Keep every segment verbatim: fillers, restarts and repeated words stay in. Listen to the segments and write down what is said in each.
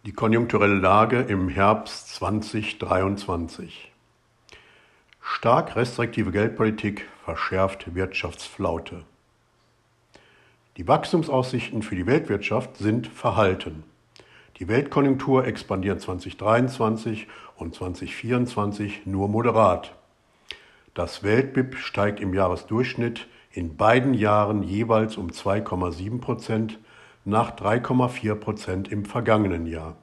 Die konjunkturelle Lage im Herbst zweitausenddreiundzwanzig. Stark restriktive Geldpolitik verschärft Wirtschaftsflaute. Die Wachstumsaussichten für die Weltwirtschaft sind verhalten. Die Weltkonjunktur expandiert zweitausenddreiundzwanzig und zweitausendvierundzwanzig nur moderat. Das Welt-B I P steigt im Jahresdurchschnitt in beiden Jahren jeweils um zwei Komma sieben Prozent nach drei Komma vier Prozent im vergangenen Jahr.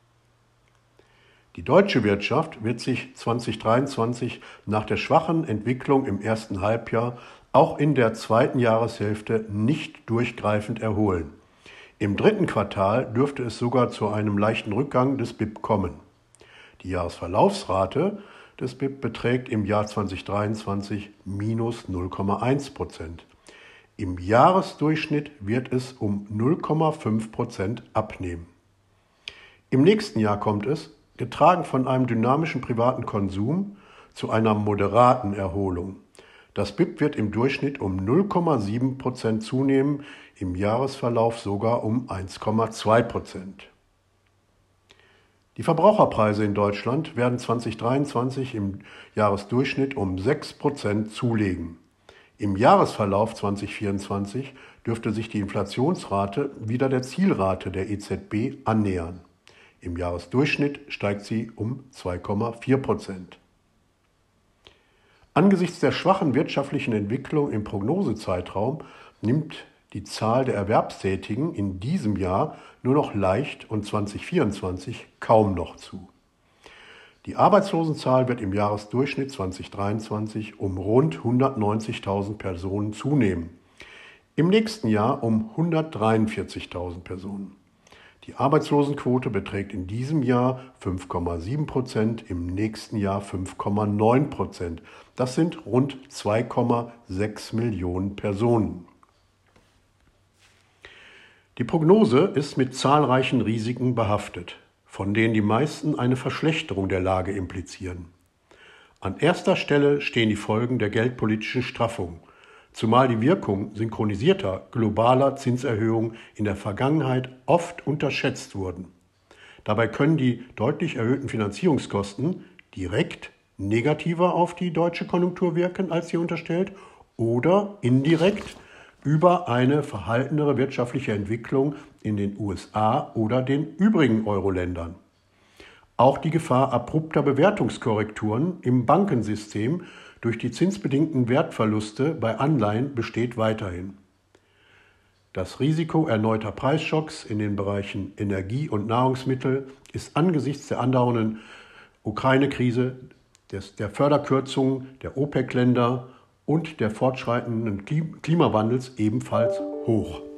Die deutsche Wirtschaft wird sich zweitausenddreiundzwanzig nach der schwachen Entwicklung im ersten Halbjahr auch in der zweiten Jahreshälfte nicht durchgreifend erholen. Im dritten Quartal dürfte es sogar zu einem leichten Rückgang des B I P kommen. Die Jahresverlaufsrate des B I P beträgt im Jahr zweitausenddreiundzwanzig minus null Komma eins Prozent. Im Jahresdurchschnitt wird es um null Komma fünf Prozent abnehmen. Im nächsten Jahr kommt es, getragen von einem dynamischen privaten Konsum, zu einer moderaten Erholung. Das B I P wird im Durchschnitt um null Komma sieben Prozent zunehmen, im Jahresverlauf sogar um eins Komma zwei Prozent. Die Verbraucherpreise in Deutschland werden zweitausenddreiundzwanzig im Jahresdurchschnitt um sechs Prozent zulegen. Im Jahresverlauf zweitausendvierundzwanzig dürfte sich die Inflationsrate wieder der Zielrate der E Z B annähern. Im Jahresdurchschnitt steigt sie um zwei Komma vier Prozent. Angesichts der schwachen wirtschaftlichen Entwicklung im Prognosezeitraum nimmt die Zahl der Erwerbstätigen in diesem Jahr nur noch leicht und zweitausendvierundzwanzig kaum noch zu. Die Arbeitslosenzahl wird im Jahresdurchschnitt zweitausenddreiundzwanzig um rund hundertneunzigtausend Personen zunehmen, im nächsten Jahr um hundertdreiundvierzigtausend Personen. Die Arbeitslosenquote beträgt in diesem Jahr fünf Komma sieben Prozent, im nächsten Jahr fünf Komma neun Prozent. Das sind rund zwei Komma sechs Millionen Personen. Die Prognose ist mit zahlreichen Risiken behaftet, von denen die meisten eine Verschlechterung der Lage implizieren. An erster Stelle stehen die Folgen der geldpolitischen Straffung, zumal die Wirkung synchronisierter globaler Zinserhöhungen in der Vergangenheit oft unterschätzt wurden. Dabei können die deutlich erhöhten Finanzierungskosten direkt negativer auf die deutsche Konjunktur wirken, als hier unterstellt, oder indirekt über eine verhaltenere wirtschaftliche Entwicklung in den U S A oder den übrigen Euro-Ländern. Auch die Gefahr abrupter Bewertungskorrekturen im Bankensystem durch die zinsbedingten Wertverluste bei Anleihen besteht weiterhin. Das Risiko erneuter Preisschocks in den Bereichen Energie und Nahrungsmittel ist angesichts der andauernden Ukraine-Krise, des, der Förderkürzungen der OPEC-Länder und der fortschreitenden Klimawandels ebenfalls hoch.